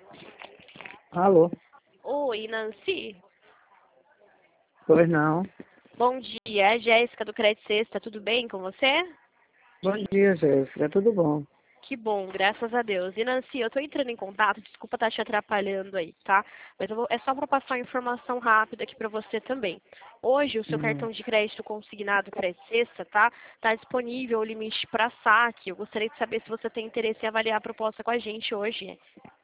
Alô? Oi, Nancy. Pois não. Bom dia, é a Jéssica do Crédito Sexta, tudo bem com você? Bom dia, Jéssica. Tudo bom? Que bom, graças a Deus. E Nancy, eu tô entrando em contato, desculpa estar te atrapalhando aí, tá? Mas é só para passar informação rápida aqui para você também. Hoje, o seu cartão de crédito consignado Crédito Sexta, tá? Tá disponível o limite para saque. Eu gostaria de saber se você tem interesse em avaliar a proposta com a gente hoje.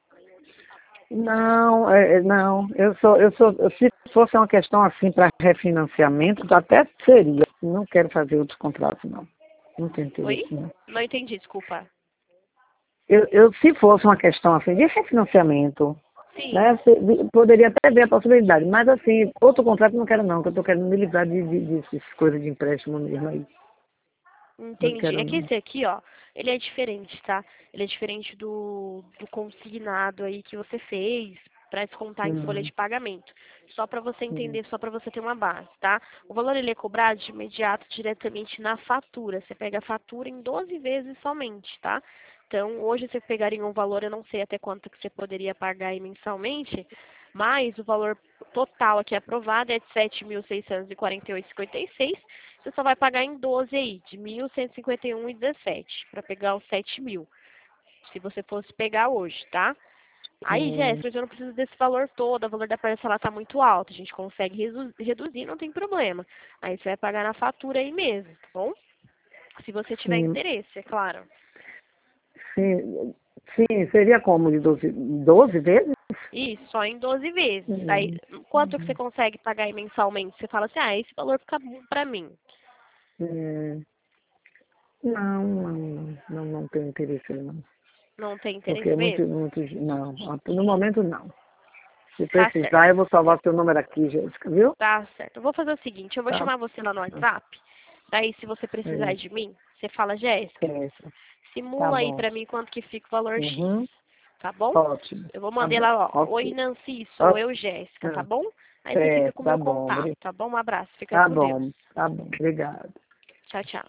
Não, não. Se fosse uma questão assim para refinanciamento, até seria. Não quero fazer outros contratos, não. Não tenho Oi? interesse, não. Não entendi, desculpa. Se fosse uma questão assim de refinanciamento, Sim. né, poderia até ver a possibilidade, mas assim, outro contrato não quero não, que eu estou querendo me livrar dessas coisas de empréstimo mesmo aí. Não Entendi. quero É que não. esse aqui, ó, ele é diferente, tá? Ele é diferente do consignado aí que você fez para descontar em folha Hum, de pagamento. Só para você hum, entender, só para você ter uma base, tá? O valor ele é cobrado de imediato diretamente na fatura. Você pega a fatura em 12 vezes somente, tá? Então, hoje você pegaria um valor, eu não sei até quanto que você poderia pagar aí mensalmente, mas o valor total aqui aprovado é de 7.648,56. Você só vai pagar em 12 aí, de 1.151,17, para pegar os 7.000, se você fosse pegar hoje, tá? Aí, hum. Jéssica, eu não preciso desse valor todo, o valor da parcela tá muito alto, a gente consegue reduzir, não tem problema. Aí você vai pagar na fatura aí mesmo, tá bom? Se você tiver Sim, interesse, é claro. sim, sim, seria como de 12 vezes? Isso, só em 12 vezes. Aí, Hum, quanto que você consegue pagar aí mensalmente? Você fala assim, esse valor fica bom pra mim. hum, não tenho interesse não. Não tem Porque interesse é muito, mesmo? muito, não, no momento não. Se Tá certo. precisar, eu vou salvar seu número aqui, Jéssica, viu? Tá certo. Eu vou fazer o seguinte, eu vou Tá, chamar você lá no WhatsApp. Daí, se você precisar é, de mim, você fala, Jéssica, certo, tá simula aí bom. pra mim quanto que fica o valor X. Uhum, Tá bom? ótimo, Eu vou tá mandar bom, lá, ó. Oi, ok, Nancy, sou ok, eu, Jéssica, tá ah, bom? Aí você fica certo, com o meu contato, tá bom? Um abraço, fica com Deus. tá bom, obrigado. Tchau, tchau.